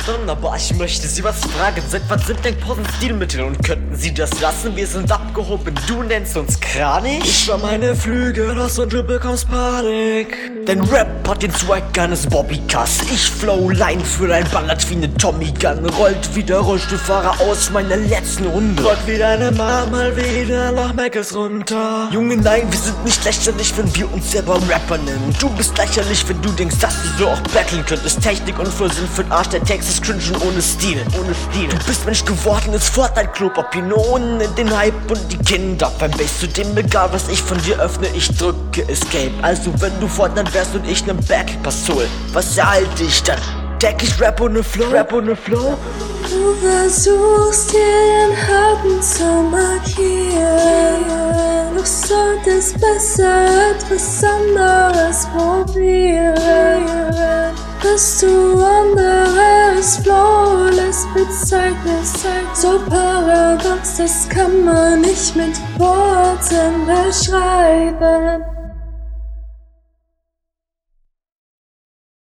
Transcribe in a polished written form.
machen, aber ich möchte Sie was fragen. Seit wann sind denn Pausen Stilmittel und könnten Sie das lassen? Wir sind abgehoben, du nennst uns Kranich? Ich schwör meine Flügel los und du bekommst Panik. Dein Rap hat den Swag eines Bobbycars. Ich flow line für dein Ballert wie ne Tommy Gun. Rollt wie der Rollstuhlfahrer aus meiner letzten Runde. Rollt wie deine Mama mal wieder nach Meckes runter. Junge, nein, wir sind nicht lächerlich, wenn wir uns selber Rapper nennen. Du bist lächerlich, wenn du denkst, dass du so auch battlen könntest. Technik und Flow sind für den Arsch, der Text ist cringe und ohne Stil. Du bist Mensch geworden, ist Fortnite-Club. Opinionen in den Hype und die Kinder beim Bass. Zudem egal, was ich von dir öffne, ich drücke Escape. Also wenn du Fortnite wärst und ich nen Battle Pass hol, was erhalte ich dann? Deck ich Rap ohne Flow? Du versuchst jeden Haken zu markieren. Du solltest besser etwas anderes probieren. Dass du anderes flawless bezeichnest, so paradox, das kann man nicht mit Worten beschreiben.